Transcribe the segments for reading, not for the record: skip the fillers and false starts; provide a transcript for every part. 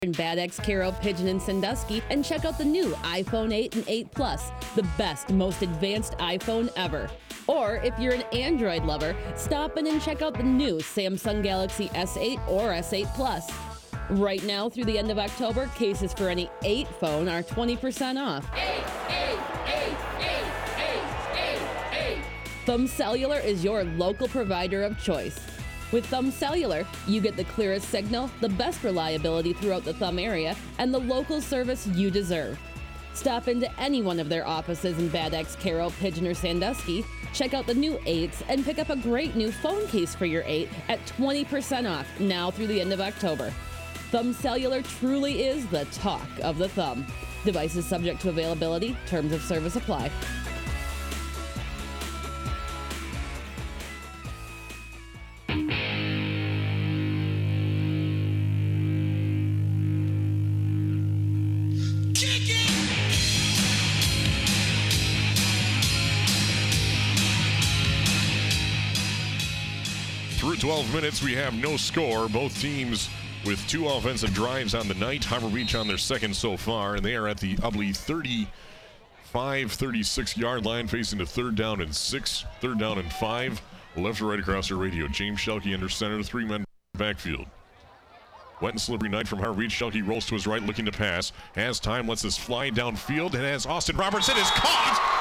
in Bad X, Carroll, Pigeon, and Sandusky, and check out the new iPhone 8 and 8 Plus, the best, most advanced iPhone ever. Or if you're an Android lover, stop in and check out the new Samsung Galaxy S8 or S8 Plus. Right now, through the end of October, cases for any 8 phone are 20% off. 8. Thumb Cellular is your local provider of choice. With Thumb Cellular, you get the clearest signal, the best reliability throughout the Thumb area, and the local service you deserve. Stop into any one of their offices in Bad X, Carroll, Pigeon, or Sandusky, check out the new 8s, and pick up a great new phone case for your 8 at 20% off now through the end of October. Thumb Cellular truly is the talk of the thumb. Devices subject to availability, terms of service apply. Through 12 minutes, we have no score. Both teams with 2 offensive drives on the night. Harbor Beach on their second so far, and they are at the Ubly 36-yard line, facing the 3rd down and 6, 3rd down and 5. Left to right across the radio. James Shelke under center, 3-men backfield. Wet and slippery night from Harbor Beach. Shelke rolls to his right, looking to pass. Has time, lets this fly downfield, and as Austin Robertson is caught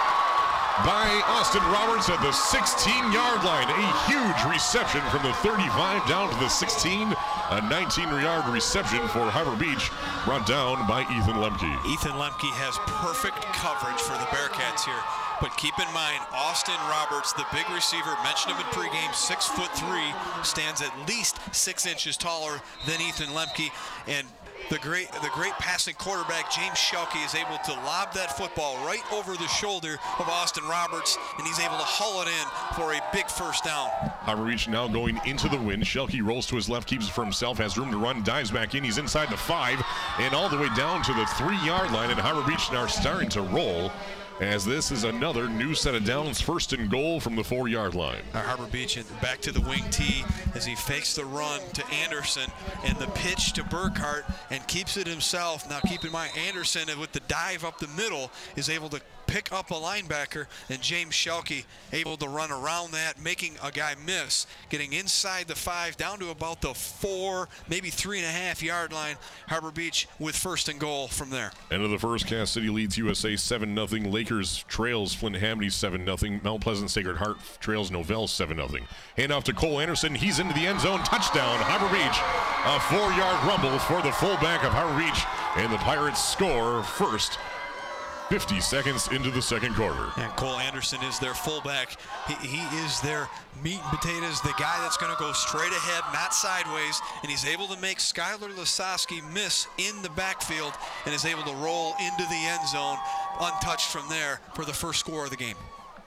by Austin Roberts at the 16-yard line. A huge reception from the 35 down to the 16. A 19-yard reception for Harbor Beach, brought down by Ethan Lemke. Ethan Lemke has perfect coverage for the Bearcats here. But keep in mind, Austin Roberts, the big receiver, mentioned him in pregame, 6'3", stands at least 6 inches taller than Ethan Lemke. And the great passing quarterback, James Shelke, is able to lob that football right over the shoulder of Austin Roberts, and he's able to haul it in for a big first down. Harbor Beach now going into the wind. Shelke rolls to his left, keeps it for himself, has room to run, dives back in. He's inside the 5 and all the way down to the 3-yard line, and Harbor Beach now starting to roll, as this is another new set of downs, 1st and goal from the 4-yard line. Harbor Beach back to the wing tee as he fakes the run to Anderson and the pitch to Burkhart and keeps it himself. Now keep in mind, Anderson with the dive up the middle is able to pick up a linebacker, and James Shelke able to run around that, making a guy miss, getting inside the 5 down to about the 4, maybe 3.5-yard line. Harbor Beach with 1st and goal from there. End of the first, Cass City leads USA 7-0. Lakers trails Flint Hamady 7-0. Mount Pleasant Sacred Heart trails Novell 7-0. Hand off to Cole Anderson. He's into the end zone. Touchdown, Harbor Beach. A 4-yard rumble for the fullback of Harbor Beach, and the Pirates score first 50 seconds into the second quarter. And Cole Anderson is their fullback. He is their meat and potatoes, the guy that's going to go straight ahead, not sideways, and he's able to make Skylar Lasowski miss in the backfield and is able to roll into the end zone untouched from there for the first score of the game.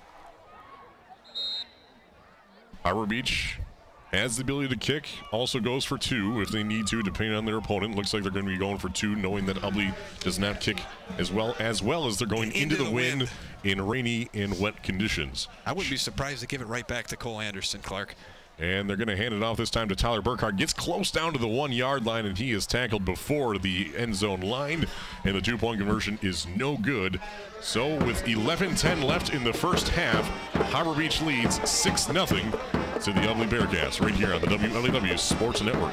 Harbor Beach has the ability to kick, also goes for 2 if they need to, depending on their opponent. Looks like they're going to be going for 2, knowing that Ubly does not kick as well as they're going into the wind in rainy and wet conditions. I wouldn't be surprised to give it right back to Cole Anderson, Clark. And they're going to hand it off this time to Tyler Burkhart. Gets close down to the 1-yard line, and he is tackled before the end zone line, and the 2-point conversion is no good. So with 11:10 left in the first half, Harbor Beach leads 6-0 to the Ubly Bearcats right here on the WLEW Sports Network.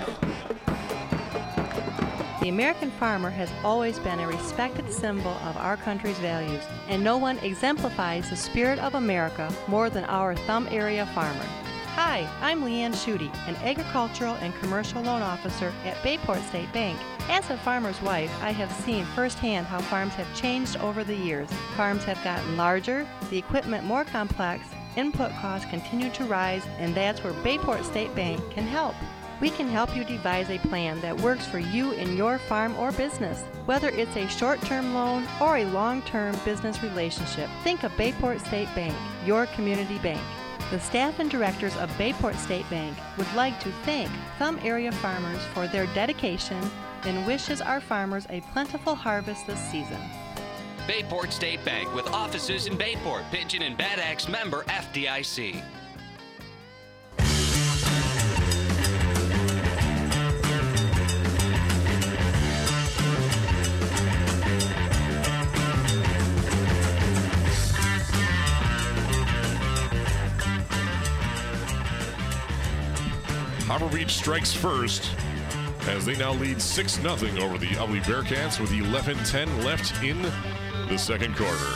The American farmer has always been a respected symbol of our country's values, and no one exemplifies the spirit of America more than our Thumb area farmer. Hi, I'm Leanne Schutte, an agricultural and commercial loan officer at Bayport State Bank. As a farmer's wife, I have seen firsthand how farms have changed over the years. Farms have gotten larger, the equipment more complex, input costs continue to rise, and that's where Bayport State Bank can help. We can help you devise a plan that works for you in your farm or business. Whether it's a short-term loan or a long-term business relationship, think of Bayport State Bank, your community bank. The staff and directors of Bayport State Bank would like to thank Thumb area farmers for their dedication and wishes our farmers a plentiful harvest this season. Bayport State Bank, with offices in Bayport, Pigeon, and Bad Axe, member FDIC. Harbor Beach strikes first as they now lead 6-0 over the Ubly Bearcats with 11:10 left in the second quarter.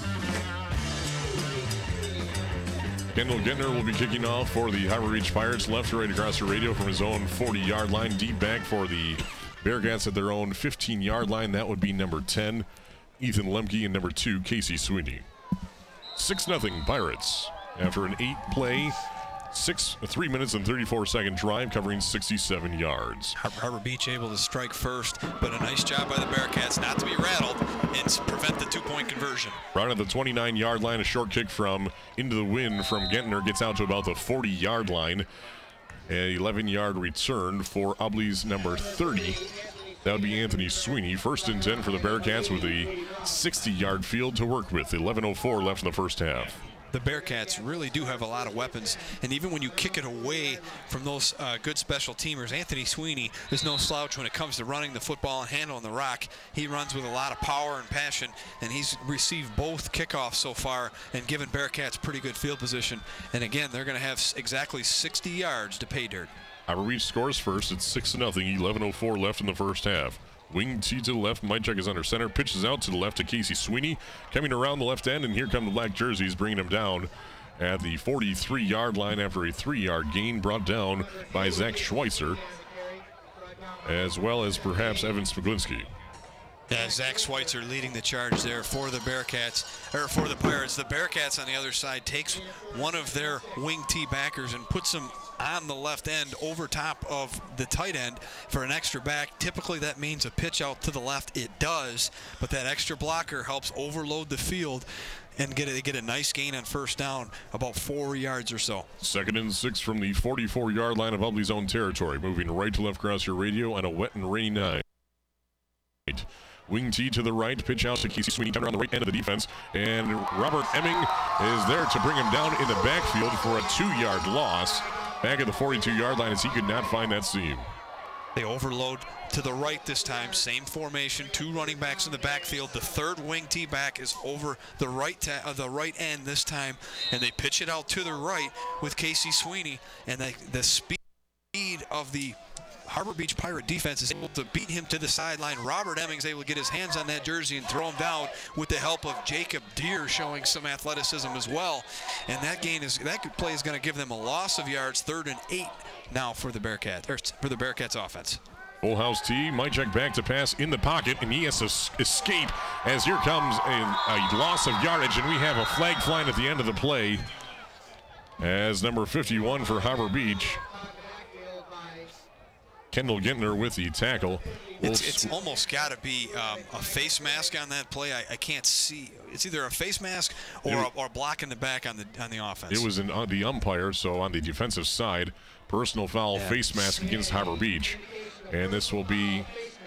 Kendall Gentner will be kicking off for the Harbor Beach Pirates, left to right across the radio from his own 40-yard line. Deep back for the Bearcats at their own 15-yard line. That would be number 10, Ethan Lemke, and number 2, Casey Sweeney. 6-0 Pirates after an 8-play, 3 minutes and 34-second drive covering 67 yards. Harbor Beach able to strike first, but a nice job by the Bearcats not to be rattled and prevent the two-point conversion. Right at the 29-yard line, a short kick from into the wind from Gentner gets out to about the 40-yard line. An 11-yard return for Ubly's number 30. That would be Anthony Sweeney. 1st and 10 for the Bearcats with a 60-yard field to work with. 11:04 left in the first half. The Bearcats really do have a lot of weapons, and even when you kick it away from those good special teamers, Anthony Sweeney is no slouch when it comes to running the football and handling the rock. He runs with a lot of power and passion, and he's received both kickoffs so far and given Bearcats pretty good field position. And again, they're going to have exactly 60 yards to pay dirt. Harbor Beach scores first. It's 6-0. 11:04 left in the first half. Wing T to the left. Mychek is under center. Pitches out to the left to Casey Sweeney. Coming around the left end, and here come the black jerseys, bringing him down at the 43-yard line after a 3-yard gain brought down by Zach Schweitzer, as well as perhaps Evan Spiglinski. Yeah, Zach Schweitzer leading the charge there for the Bearcats, or for the Pirates. The Bearcats on the other side takes one of their wing T backers and puts him on the left end over top of the tight end for an extra back. Typically that means a pitch out to the left. It does, but that extra blocker helps overload the field and get a nice gain on first down, about 4 yards or so. 2nd and 6 from the 44-yard line of Ubly's own territory. Moving right to left across your radio on a wet and rainy night. Wing T to the right, pitch out to Casey Sweeney down on the right end of the defense, and Robert Emming is there to bring him down in the backfield for a 2-yard loss. Back at the 42-yard line as he could not find that seam. They overload to the right this time, same formation, 2 running backs in the backfield. The 3rd wing T back is over the right end this time, and they pitch it out to the right with Casey Sweeney, and the speed of the Harbor Beach Pirate defense is able to beat him to the sideline. Robert Emmings able to get his hands on that jersey and throw him down with the help of Jacob Deere showing some athleticism as well. And that play is going to give them a loss of yards. 3rd and 8 now for the Bearcats offense. Full house T, Mychek back to pass in the pocket, and he has to escape as here comes a loss of yardage, and we have a flag flying at the end of the play as number 51 for Harbor Beach, Kendall Gentner with the tackle. It's almost got to be a face mask on that play. I can't see. It's either a face mask or block in the back on the offense. It was on the umpire, so on the defensive side, personal foul, face mask against Harbor Beach. And this will be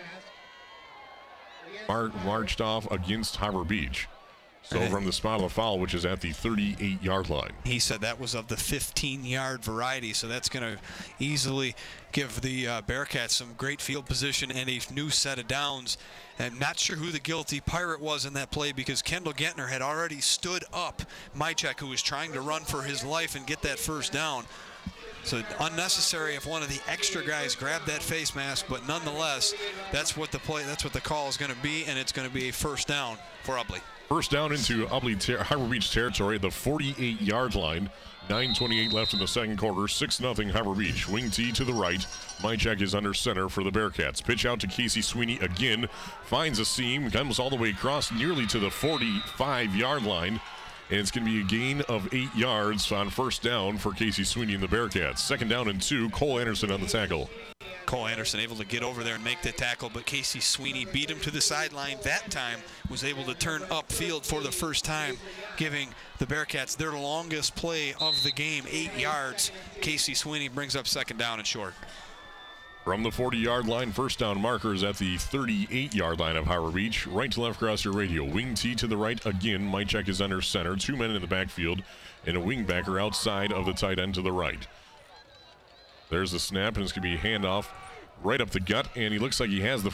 marched off against Harbor Beach. So from the spot of the foul, which is at the 38-yard line. He said that was of the 15-yard variety, so that's going to easily give the Bearcats some great field position and a new set of downs. I'm not sure who the guilty Pirate was in that play because Kendall Gentner had already stood up Mychek, who was trying to run for his life and get that first down. So unnecessary if one of the extra guys grabbed that face mask, but nonetheless, that's what the call is going to be, and it's going to be a first down for Ubly. First down into Harbor Beach territory at the 48-yard line. 9:28 left in the second quarter. 6-0 Harbor Beach. Wing T to the right. Mychek is under center for the Bearcats. Pitch out to Casey Sweeney again. Finds a seam. Comes all the way across nearly to the 45-yard line. And it's going to be a gain of 8 yards on first down for Casey Sweeney and the Bearcats. 2nd down and 2. Cole Anderson on the tackle. Cole Anderson able to get over there and make the tackle, but Casey Sweeney beat him to the sideline that time, was able to turn upfield for the first time, giving the Bearcats their longest play of the game, 8 yards. Casey Sweeney brings up 2nd down and short. From the 40-yard line, first down markers at the 38-yard line of Harbor Beach. Right to left across your radio. Wing T to the right again. Mychek is under center. 2 men in the backfield and a wing backer outside of the tight end to the right. There's the snap, and it's going to be a handoff right up the gut, and he looks like he has the